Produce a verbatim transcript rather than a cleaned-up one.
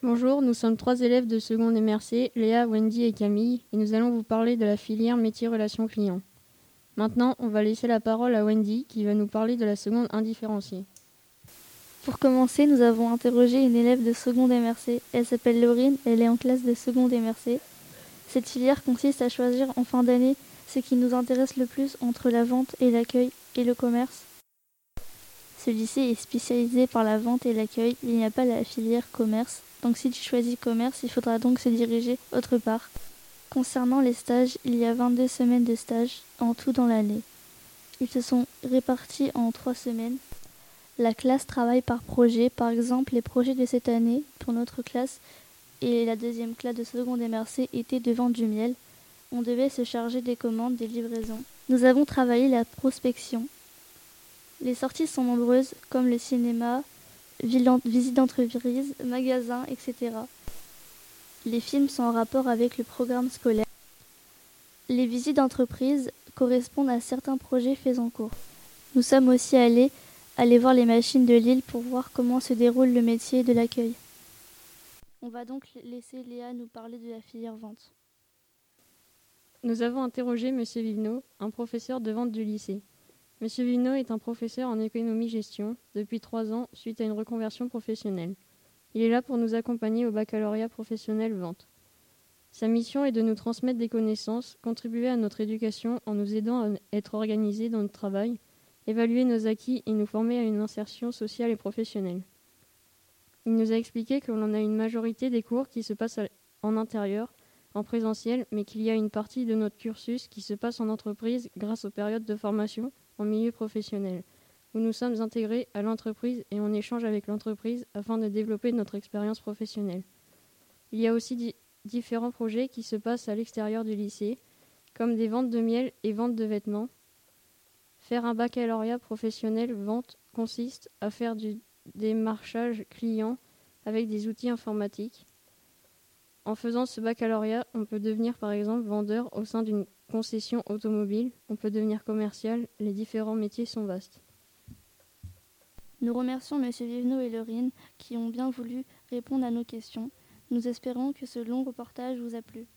Bonjour, nous sommes trois élèves de seconde M R C, Léa, Wendy et Camille, et nous allons vous parler de la filière métier relations clients. Maintenant, on va laisser la parole à Wendy qui va nous parler de la seconde indifférenciée. Pour commencer, nous avons interrogé une élève de seconde M R C. Elle s'appelle Laurine, elle est en classe de seconde M R C. Cette filière consiste à choisir en fin d'année ce qui nous intéresse le plus entre la vente et l'accueil et le commerce. Ce lycée est spécialisé par la vente et l'accueil, il n'y a pas la filière commerce. Donc si tu choisis commerce, il faudra donc se diriger autre part. Concernant les stages, il y a vingt-deux semaines de stage en tout dans l'année. Ils se sont répartis en trois semaines. La classe travaille par projet. Par exemple, les projets de cette année pour notre classe et la deuxième classe de seconde M R C étaient de vendre du miel. On devait se charger des commandes, des livraisons. Nous avons travaillé la prospection. Les sorties sont nombreuses, comme le cinéma, visites d'entreprise, magasins, et cetera. Les films sont en rapport avec le programme scolaire. Les visites d'entreprise correspondent à certains projets faits en cours. Nous sommes aussi allés aller voir les machines de Lille pour voir comment se déroule le métier de l'accueil. On va donc laisser Léa nous parler de la filière vente. Nous avons interrogé M. Vivenot, un professeur de vente du lycée. M. Vivenot est un professeur en économie-gestion depuis trois ans suite à une reconversion professionnelle. Il est là pour nous accompagner au baccalauréat professionnel vente. Sa mission est de nous transmettre des connaissances, contribuer à notre éducation en nous aidant à être organisés dans notre travail, évaluer nos acquis et nous former à une insertion sociale et professionnelle. Il nous a expliqué que l'on a une majorité des cours qui se passent en intérieur, en présentiel, mais qu'il y a une partie de notre cursus qui se passe en entreprise grâce aux périodes de formation en milieu professionnel, où nous sommes intégrés à l'entreprise et on échange avec l'entreprise afin de développer notre expérience professionnelle. Il y a aussi di- différents projets qui se passent à l'extérieur du lycée, comme des ventes de miel et ventes de vêtements. Faire un baccalauréat professionnel vente consiste à faire du démarchage client avec des outils informatiques. En faisant ce baccalauréat, on peut devenir par exemple vendeur au sein d'une concession automobile, on peut devenir commercial, les différents métiers sont vastes. Nous remercions M. Vivenot et Laurine qui ont bien voulu répondre à nos questions. Nous espérons que ce long reportage vous a plu.